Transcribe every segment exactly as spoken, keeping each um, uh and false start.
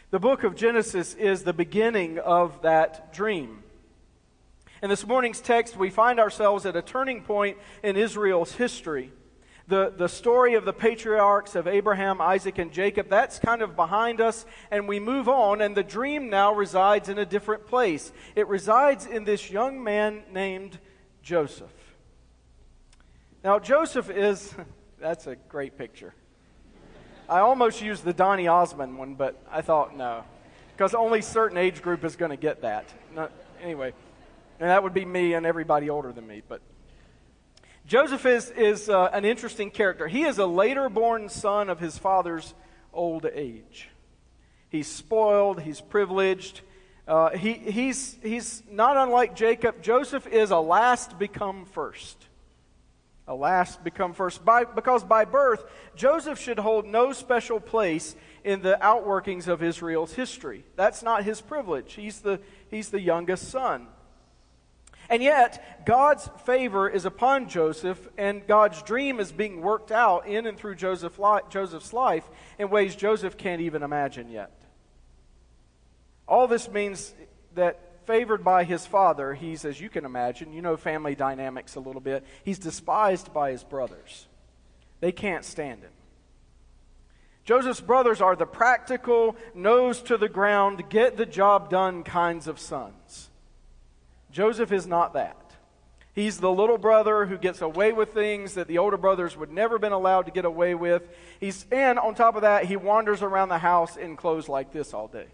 The book of Genesis is the beginning of that dream. In this morning's text, we find ourselves at a turning point in Israel's history. The, the story of the patriarchs of Abraham, Isaac, and Jacob, that's kind of behind us, and we move on, and the dream now resides in a different place. It resides in this young man named Joseph. Now, Joseph is, that's a great picture. I almost used the Donny Osmond one, but I thought no, because only a certain age group is going to get that. Not, anyway, and that would be me and everybody older than me, but Joseph is, is uh, an interesting character. He is a later born son of his father's old age. He's spoiled, he's privileged. Uh, he, he's, he's not unlike Jacob. Joseph is a last become first. A last become first. By, because by birth, Joseph should hold no special place in the outworkings of Israel's history. That's not his privilege. He's the, he's the youngest son. And yet, God's favor is upon Joseph, and God's dream is being worked out in and through Joseph li- Joseph's life in ways Joseph can't even imagine yet. All this means that favored by his father, he's, as you can imagine, you know family dynamics a little bit, he's despised by his brothers. They can't stand him. Joseph's brothers are the practical, nose to the ground, get the job done kinds of sons. Joseph is not that. He's the little brother who gets away with things that the older brothers would never been allowed to get away with. He's, and on top of that, he wanders around the house in clothes like this all day.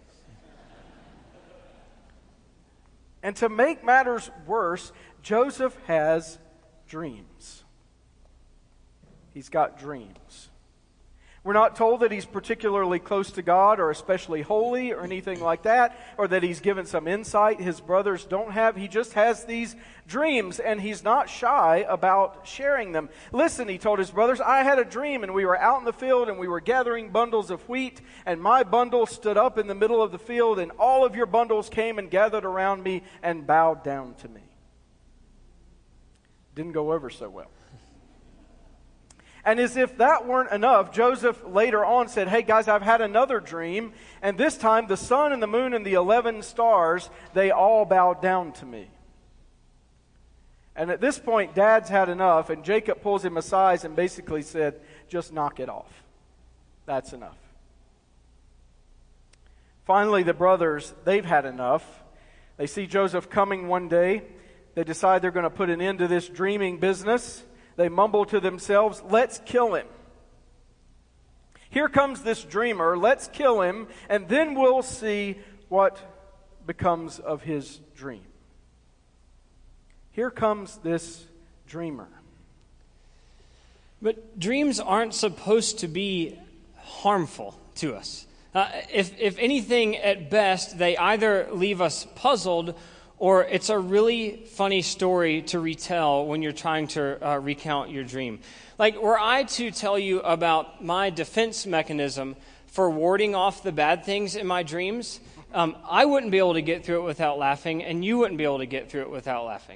And to make matters worse, Joseph has dreams. He's got dreams. We're not told that he's particularly close to God or especially holy or anything like that, or that he's given some insight his brothers don't have. He just has these dreams, and he's not shy about sharing them. Listen, he told his brothers, I had a dream, and we were out in the field, and we were gathering bundles of wheat, and my bundle stood up in the middle of the field, and all of your bundles came and gathered around me and bowed down to me. Didn't go over so well. And as if that weren't enough, Joseph later on said, hey guys, I've had another dream, and this time the sun and the moon and the eleven stars, they all bowed down to me. And at this point, Dad's had enough, and Jacob pulls him aside and basically said, just knock it off. That's enough. Finally, the brothers, they've had enough. They see Joseph coming one day. They decide they're going to put an end to this dreaming business. They mumble to themselves, let's kill him. Here comes this dreamer, let's kill him, and then we'll see what becomes of his dream. Here comes this dreamer. But dreams aren't supposed to be harmful to us. Uh, if, if anything, at best, they either leave us puzzled or it's a really funny story to retell when you're trying to uh, recount your dream. Like, were I to tell you about my defense mechanism for warding off the bad things in my dreams, um, I wouldn't be able to get through it without laughing, and you wouldn't be able to get through it without laughing.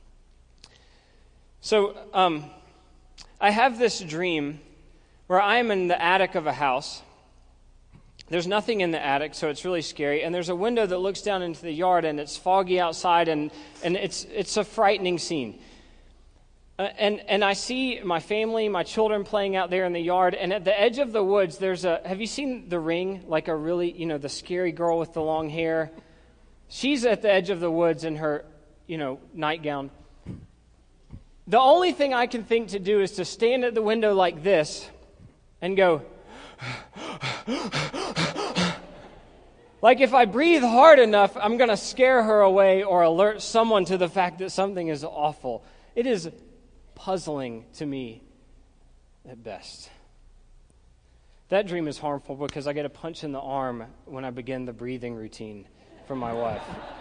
So, um, I have this dream where I am in the attic of a house. There's nothing in the attic, so it's really scary. And there's a window that looks down into the yard, and it's foggy outside, and, and it's it's a frightening scene. Uh, and and I see my family, my children playing out there in the yard, and at the edge of the woods, there's a, have you seen The Ring? Like a really, you know, the scary girl with the long hair? She's at the edge of the woods in her, you know, nightgown. The only thing I can think to do is to stand at the window like this and go, like if I breathe hard enough, I'm going to scare her away or alert someone to the fact that something is awful. It is puzzling to me at best. That dream is harmful because I get a punch in the arm when I begin the breathing routine from my wife.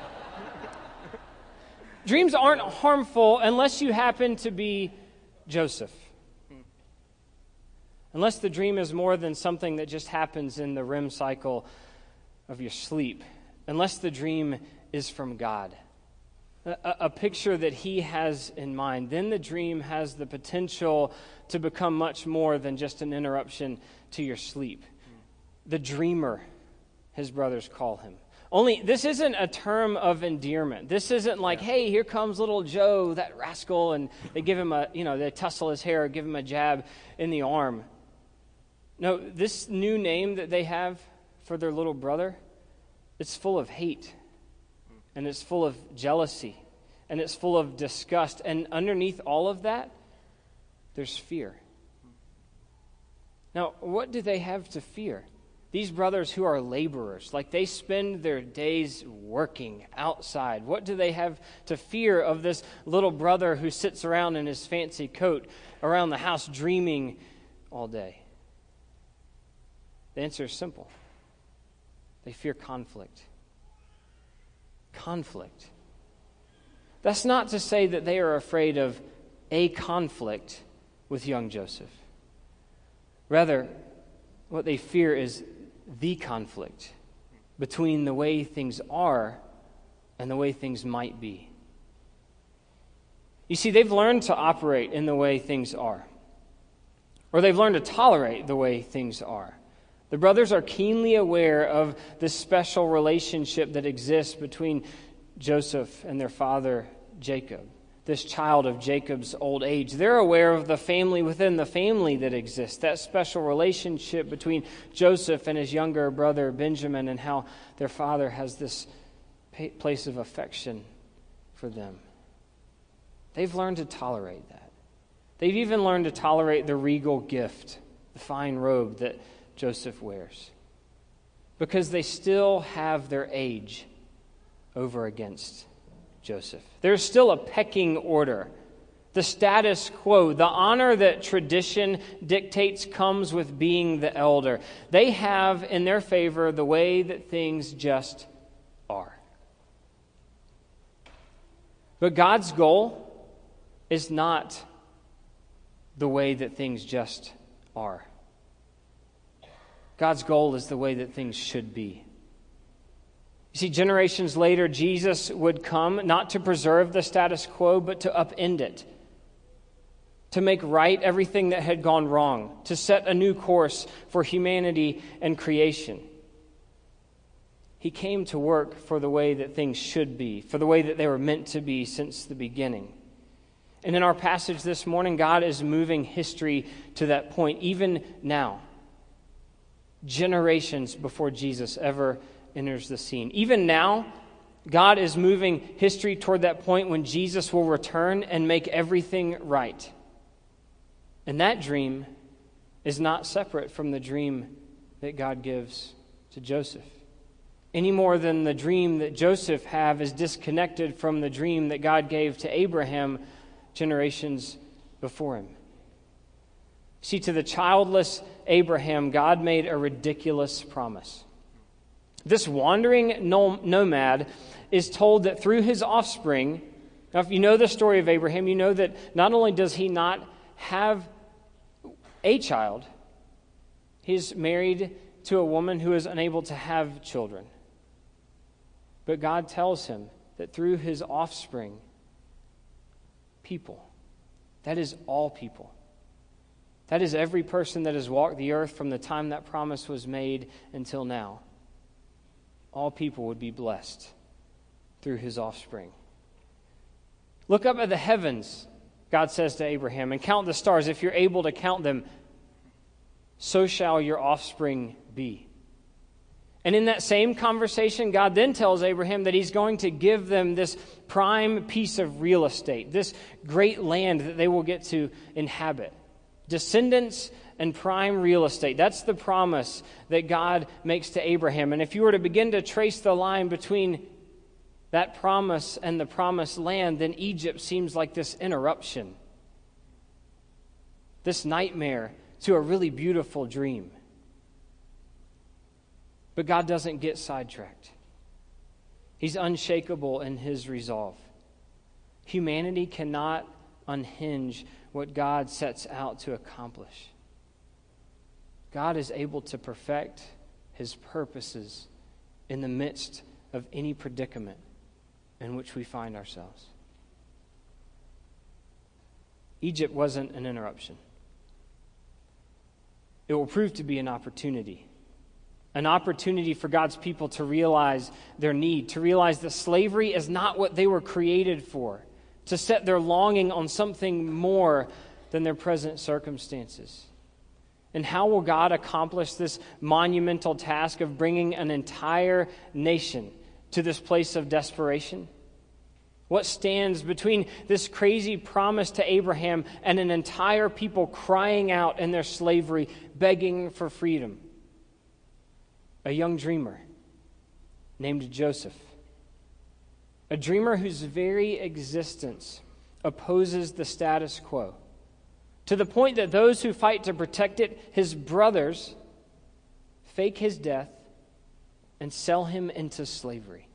Dreams aren't harmful unless you happen to be Joseph. Unless the dream is more than something that just happens in the R E M cycle of your sleep. Unless the dream is from God. A, a picture that He has in mind. Then the dream has the potential to become much more than just an interruption to your sleep. The dreamer his brothers call him. Only this isn't a term of endearment. This isn't like, yeah. hey, here comes little Joe, that rascal, and they give him a, you know, they tussle his hair, give him a jab in the arm. No, this new name that they have for their little brother, it's full of hate, and it's full of jealousy, and it's full of disgust. And underneath all of that, there's fear. Now, what do they have to fear? These brothers who are laborers, like they spend their days working outside. What do they have to fear of this little brother who sits around in his fancy coat around the house dreaming all day? The answer is simple. They fear conflict. Conflict. That's not to say that they are afraid of a conflict with young Joseph. Rather, what they fear is the conflict between the way things are and the way things might be. You see, they've learned to operate in the way things are, or they've learned to tolerate the way things are. The brothers are keenly aware of the special relationship that exists between Joseph and their father, Jacob, this child of Jacob's old age. They're aware of the family within the family that exists, that special relationship between Joseph and his younger brother, Benjamin, and how their father has this place of affection for them. They've learned to tolerate that. They've even learned to tolerate the regal gift, the fine robe that Joseph wears, because they still have their age over against Joseph. There's still a pecking order. The status quo, the honor that tradition dictates comes with being the elder. They have in their favor the way that things just are. But God's goal is not the way that things just are. God's goal is the way that things should be. You see, generations later, Jesus would come not to preserve the status quo, but to upend it, to make right everything that had gone wrong, to set a new course for humanity and creation. He came to work for the way that things should be, for the way that they were meant to be since the beginning. And in our passage this morning, God is moving history to that point, even now, generations before Jesus ever enters the scene. Even now, God is moving history toward that point when Jesus will return and make everything right. And that dream is not separate from the dream that God gives to Joseph, any more than the dream that Joseph had is disconnected from the dream that God gave to Abraham generations before him. See, to the childless Abraham, God made a ridiculous promise. This wandering nomad is told that through his offspring, now if you know the story of Abraham, you know that not only does he not have a child, he's married to a woman who is unable to have children. But God tells him that through his offspring, people, that is all people, that is every person that has walked the earth from the time that promise was made until now, all people would be blessed through his offspring. Look up at the heavens, God says to Abraham, and count the stars. If you're able to count them, so shall your offspring be. And in that same conversation, God then tells Abraham that he's going to give them this prime piece of real estate, this great land that they will get to inhabit. Descendants and prime real estate. That's the promise that God makes to Abraham. And if you were to begin to trace the line between that promise and the promised land, then Egypt seems like this interruption, this nightmare to a really beautiful dream. But God doesn't get sidetracked. He's unshakable in his resolve. Humanity cannot unhinge what God sets out to accomplish. God is able to perfect his purposes in the midst of any predicament in which we find ourselves. Egypt wasn't an interruption. It will prove to be an opportunity, an opportunity for God's people to realize their need, to realize that slavery is not what they were created for, to set their longing on something more than their present circumstances. And how will God accomplish this monumental task of bringing an entire nation to this place of desperation? What stands between this crazy promise to Abraham and an entire people crying out in their slavery, begging for freedom? A young dreamer named Joseph. A dreamer whose very existence opposes the status quo, to the point that those who fight to protect it, his brothers, fake his death and sell him into slavery.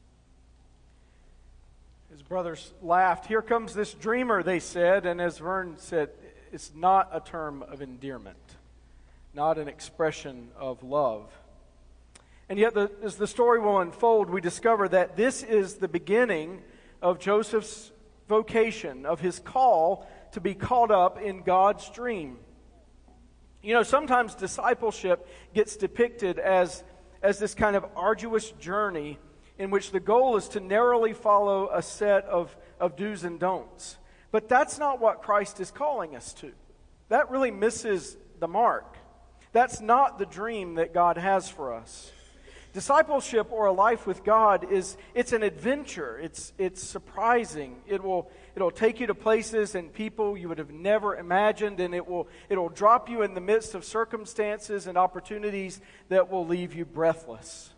His brothers laughed. Here comes this dreamer, they said, and as Vern said, it's not a term of endearment, not an expression of love. And yet, the, as the story will unfold, we discover that this is the beginning of Joseph's vocation, of his call to be caught up in God's dream. You know, sometimes discipleship gets depicted as, as this kind of arduous journey in which the goal is to narrowly follow a set of, of do's and don'ts. But that's not what Christ is calling us to. That really misses the mark. That's not the dream that God has for us. Discipleship or a life with God is it's an adventure. It's it's surprising. It will it'll take you to places and people you would have never imagined, and it will it'll drop you in the midst of circumstances and opportunities that will leave you breathless.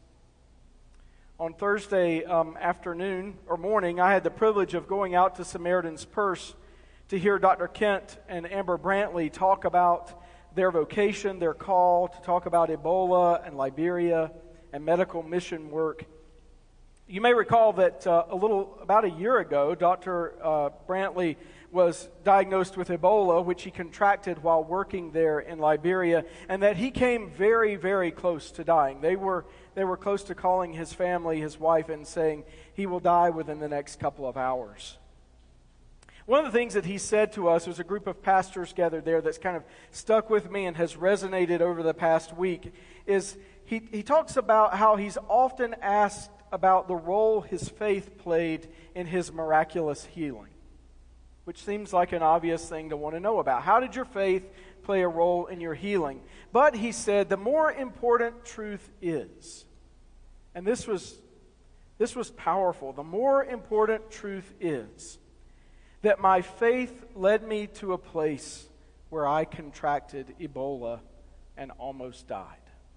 On Thursday um, afternoon or morning, I had the privilege of going out to Samaritan's Purse to hear Doctor Kent and Amber Brantley talk about their vocation, their call, to talk about Ebola and Liberia and medical mission work. You may recall that uh, a little, about a year ago, Doctor Uh, Brantley was diagnosed with Ebola, which he contracted while working there in Liberia, and that he came very, very close to dying. They were, they were close to calling his family, his wife, and saying he will die within the next couple of hours. One of the things that he said to us, was a group of pastors gathered there that's kind of stuck with me and has resonated over the past week, is he, he talks about how he's often asked about the role his faith played in his miraculous healing, which seems like an obvious thing to want to know about. How did your faith play a role in your healing? But he said the more important truth is, and this was, this was powerful, the more important truth is that my faith led me to a place where I contracted Ebola and almost died.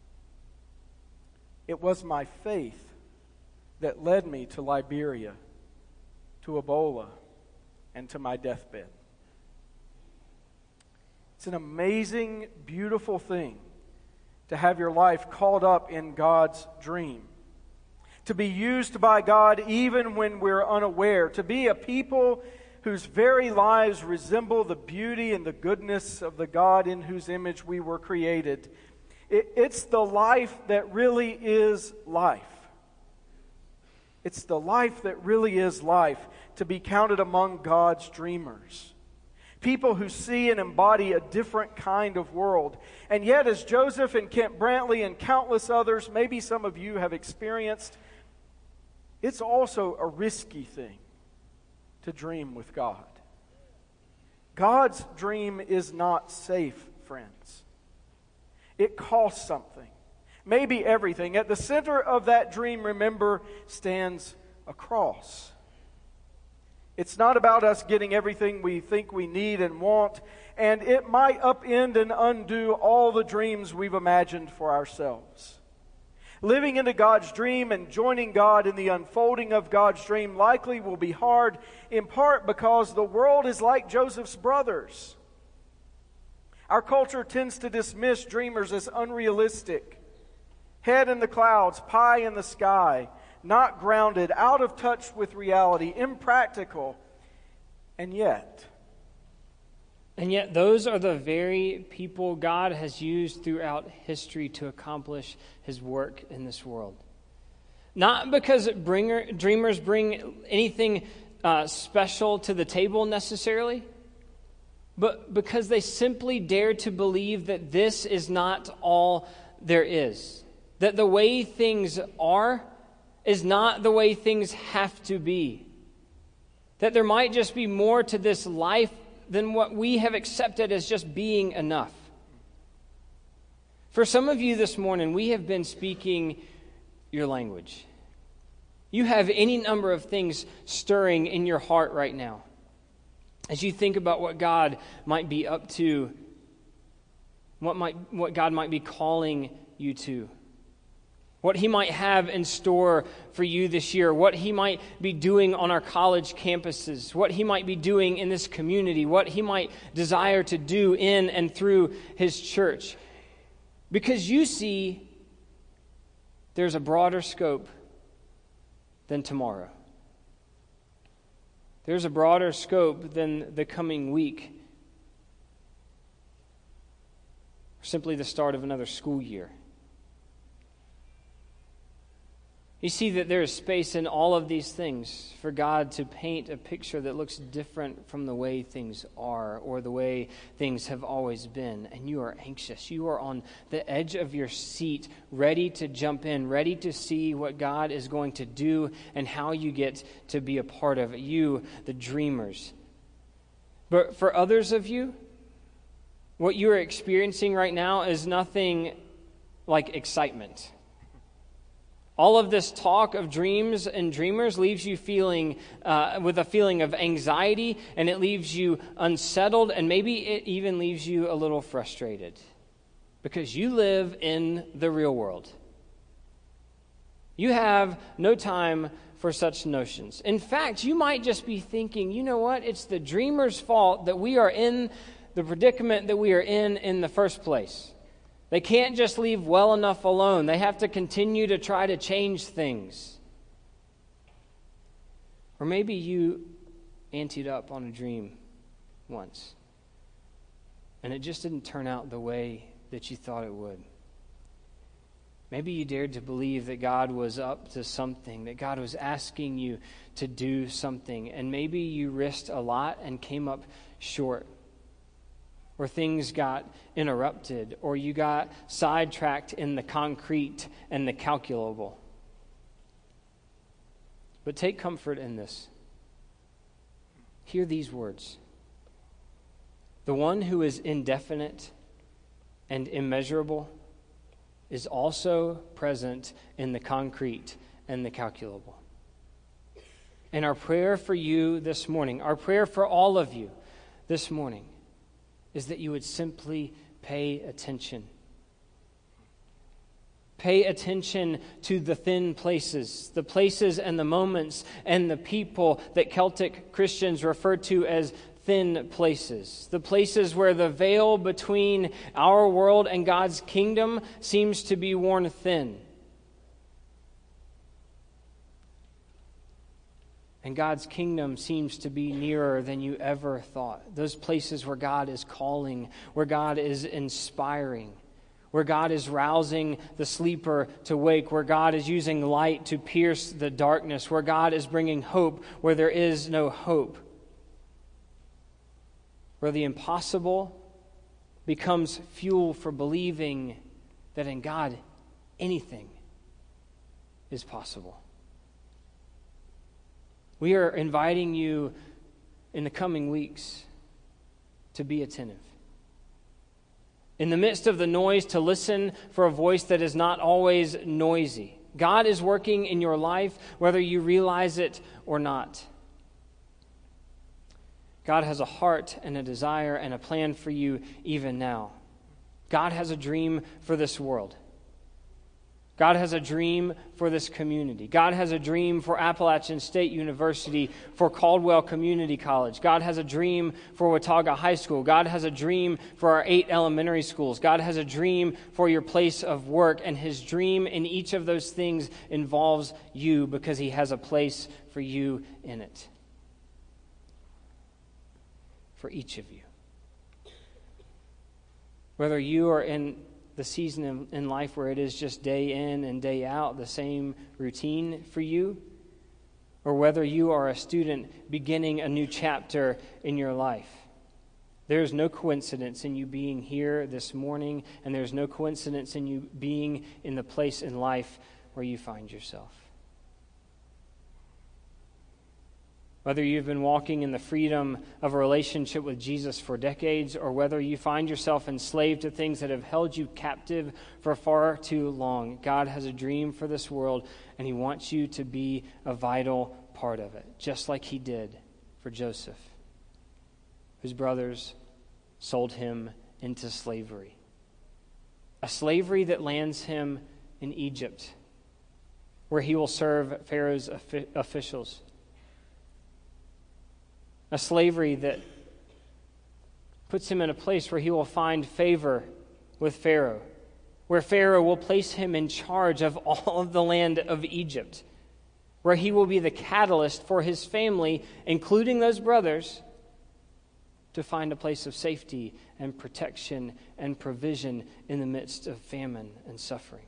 It was my faith that led me to Liberia, to Ebola, and to my deathbed. It's an amazing, beautiful thing to have your life called up in God's dream, to be used by God even when we're unaware, to be a people whose very lives resemble the beauty and the goodness of the God in whose image we were created. It, it's the life that really is life. It's the life that really is life, to be counted among God's dreamers. People who see and embody a different kind of world. And yet, as Joseph and Kent Brantley and countless others, maybe some of you have experienced, it's also a risky thing to dream with God. God's dream is not safe, friends. It costs something, maybe everything. At the center of that dream, remember, stands a cross. It's not about us getting everything we think we need and want, and it might upend and undo all the dreams we've imagined for ourselves. Living into God's dream and joining God in the unfolding of God's dream likely will be hard, in part because the world is like Joseph's brothers. Our culture tends to dismiss dreamers as unrealistic, head in the clouds, pie in the sky, not grounded, out of touch with reality, impractical, and yet... And yet those are the very people God has used throughout history to accomplish His work in this world. Not because bringer, dreamers bring anything uh, special to the table necessarily, but because they simply dare to believe that this is not all there is. that the way things are is not the way things have to be. That there might just be more to this life than what we have accepted as just being enough. For some of you this morning, we have been speaking your language. You have any number of things stirring in your heart right now as you think about what God might be up to, what might what God might be calling you to, what He might have in store for you this year, what He might be doing on our college campuses, what He might be doing in this community, what He might desire to do in and through His church. Because you see, there's a broader scope than tomorrow. There's a broader scope than the coming week, or simply the start of another school year. You see that there is space in all of these things for God to paint a picture that looks different from the way things are or the way things have always been. And you are anxious. You are on the edge of your seat, ready to jump in, ready to see what God is going to do and how you get to be a part of it. You, the dreamers. But for others of you, what you are experiencing right now is nothing like excitement. All of this talk of dreams and dreamers leaves you feeling uh, with a feeling of anxiety, and it leaves you unsettled, and maybe it even leaves you a little frustrated because you live in the real world. You have no time for such notions. In fact, you might just be thinking, you know what? It's the dreamer's fault that we are in the predicament that we are in in the first place. They can't just leave well enough alone. They have to continue to try to change things. Or maybe you anteed up on a dream once, and it just didn't turn out the way that you thought it would. Maybe you dared to believe that God was up to something, that God was asking you to do something, and maybe you risked a lot and came up short. Or things got interrupted, or you got sidetracked in the concrete and the calculable. But take comfort in this. Hear these words. The one who is indefinite and immeasurable is also present in the concrete and the calculable. And our prayer for you this morning, our prayer for all of you this morning, is that you would simply pay attention. Pay attention to the thin places, the places and the moments and the people that Celtic Christians refer to as thin places. The places where the veil between our world and God's kingdom seems to be worn thin. And God's kingdom seems to be nearer than you ever thought. Those places where God is calling, where God is inspiring, where God is rousing the sleeper to wake, where God is using light to pierce the darkness, where God is bringing hope where there is no hope, where the impossible becomes fuel for believing that in God anything is possible. We are inviting you in the coming weeks to be attentive. In the midst of the noise, to listen for a voice that is not always noisy. God is working in your life, whether you realize it or not. God has a heart and a desire and a plan for you even now. God has a dream for this world. God has a dream for this community. God has a dream for Appalachian State University, for Caldwell Community College. God has a dream for Watauga High School. God has a dream for our eight elementary schools. God has a dream for your place of work, and His dream in each of those things involves you because He has a place for you in it. For each of you. Whether you are in the season in, in life where it is just day in and day out, the same routine for you, or whether you are a student beginning a new chapter in your life. There is no coincidence in you being here this morning, and there's no coincidence in you being in the place in life where you find yourself. Whether you've been walking in the freedom of a relationship with Jesus for decades, or whether you find yourself enslaved to things that have held you captive for far too long, God has a dream for this world, and He wants you to be a vital part of it, just like He did for Joseph, whose brothers sold him into slavery. A slavery that lands him in Egypt, where he will serve Pharaoh's officials. A slavery that puts him in a place where he will find favor with Pharaoh, where Pharaoh will place him in charge of all of the land of Egypt, where he will be the catalyst for his family, including those brothers, to find a place of safety and protection and provision in the midst of famine and suffering.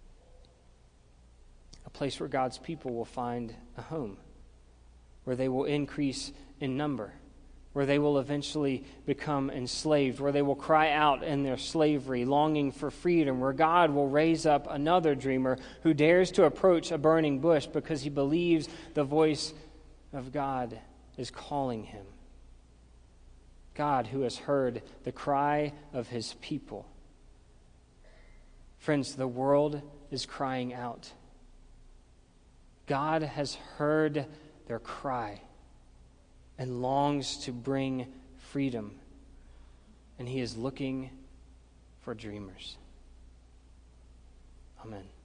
A place where God's people will find a home, where they will increase in number, where they will eventually become enslaved, where they will cry out in their slavery, longing for freedom, where God will raise up another dreamer who dares to approach a burning bush because he believes the voice of God is calling him. God who has heard the cry of his people. Friends, the world is crying out. God has heard their cry and longs to bring freedom. And he is looking for dreamers. Amen.